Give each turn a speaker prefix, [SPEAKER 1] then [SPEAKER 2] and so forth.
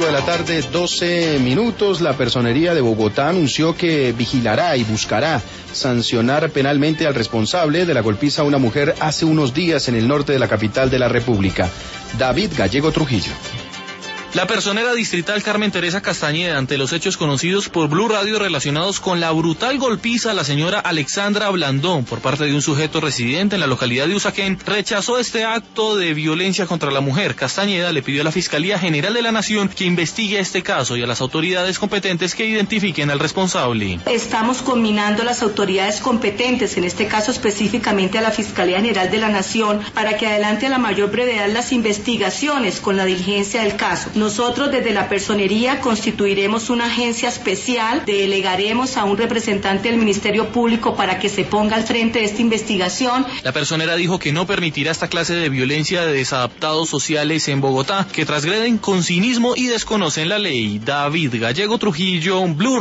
[SPEAKER 1] 5 de la tarde, 12 minutos. La Personería de Bogotá anunció que vigilará y buscará sancionar penalmente al responsable de la golpiza a una mujer hace unos días en el norte de la capital de la República. David Gallego Trujillo.
[SPEAKER 2] La personera distrital Carmen Teresa Castañeda, ante los hechos conocidos por Blue Radio relacionados con la brutal golpiza a la señora Alexandra Blandón por parte de un sujeto residente en la localidad de Usaquén, rechazó este acto de violencia contra la mujer. Castañeda le pidió a la Fiscalía General de la Nación que investigue este caso y a las autoridades competentes que identifiquen al responsable.
[SPEAKER 3] Estamos combinando las autoridades competentes, en este caso específicamente a la Fiscalía General de la Nación, para que adelante a la mayor brevedad las investigaciones con la diligencia del caso. Nosotros desde la Personería constituiremos una agencia especial, delegaremos a un representante del Ministerio Público para que se ponga al frente de esta investigación.
[SPEAKER 2] La personera dijo que no permitirá esta clase de violencia de desadaptados sociales en Bogotá, que transgreden con cinismo y desconocen la ley. David Gallego Trujillo, Blue